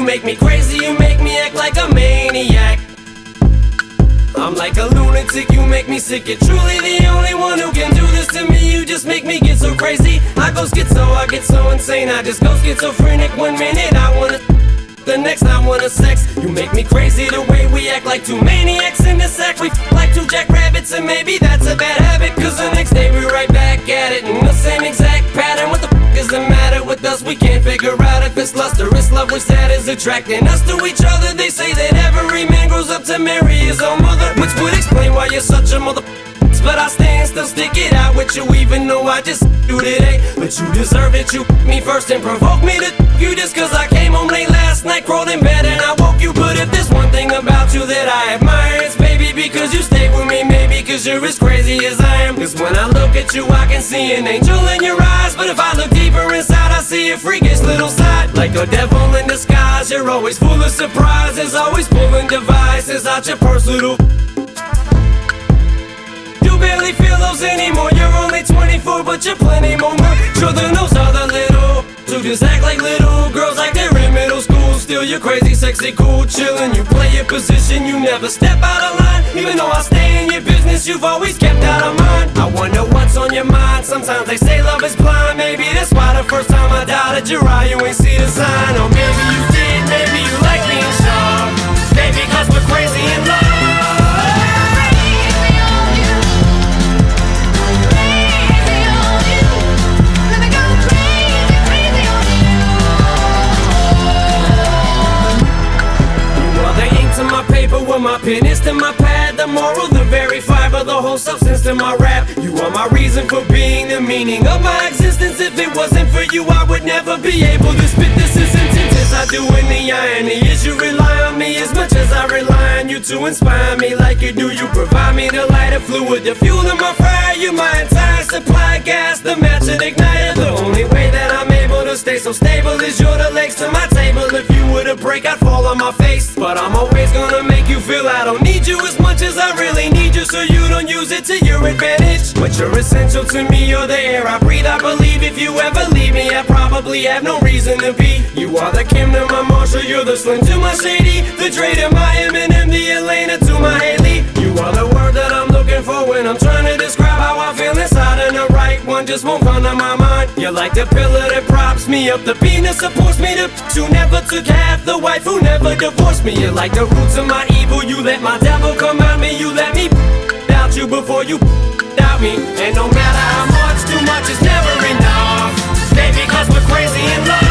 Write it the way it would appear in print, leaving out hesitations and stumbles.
make me crazy, you make me act like a maniac. I'm like a lunatic, you make me sick. You're truly the only one who can do this to me. You just make me get so crazy. I go schizo, I get so insane. I just go schizophrenic. 1 minute I wanna, the next I wanna sex. You make me crazy the way we act like two maniacs in the sack. We like two jackrabbits and maybe that's a bad habit, cause the next day we're right back at it in the same exact pattern. What the is the matter with us? We can't figure out if it's lust or it's love, which that is attracting us to each other. They say that every man grows up to marry his own mother, which would explain why you're such a mother. But I stand still, stick it out with you, even though I just do today. But you deserve it, you me first and provoke me to you just cause I came home late last night, crawled in bed and I woke you. But if there's one thing about you that I admire, it's baby because you stay with me, maybe cause you're as crazy as I am. Cause when I look at you I can see an angel in your eyes, but if I look deeper inside I see a freakish little side. Like a devil in disguise, you're always full of surprises, always pulling devices out your purse, little. Barely feel those anymore. You're only 24, but you're plenty more mature than those other little who just act like little girls like they're in middle school. Still you're crazy, sexy, cool, chillin'. You play your position, you never step out of line. Even though I stay in your business, you've always kept out of mine. I wonder what's on your mind. Sometimes they say love is blind. Maybe that's why the first time I doubted your eye, you ain't see the sign. Or maybe you did, maybe you like being sharp. Maybe cause we're crazy in love. My pen is to my pad, the moral, the very fiber, the whole substance to my rap. You are my reason for being, the meaning of my existence. If it wasn't for you, I would never be able to spit this as intense as I do. In the irony is you rely on me as much as I rely on you to inspire me like you do. You provide me the lighter fluid, the fuel in my fire. You my entire supply, gas, the match and igniter. The only way that I'm able to stay so stable is you're the legs to my table. If you were to break, I'd fall on my face, but I'm always gonna make you feel I don't need you as much as I really need you, so you don't use it to your advantage. But you're essential to me, you're the air I breathe. I believe if you ever leave me, I probably have no reason to be. You are the Kim to my Marshall, you're the Slim to my Shady, the Dre to my Eminem, the Elena to my Haley. You are the word that I'm looking for when I'm trying to describe how I feel inside, and the right one just won't come to my mind. You're like the pillar that props me up, the beam that supports me, the who never took half, the wife who never divorced me. You're like the roots of my evil, you let my devil come out me, you let me doubt you before you doubt me. And no matter how much, too much is never enough, baby, cause we're crazy in love.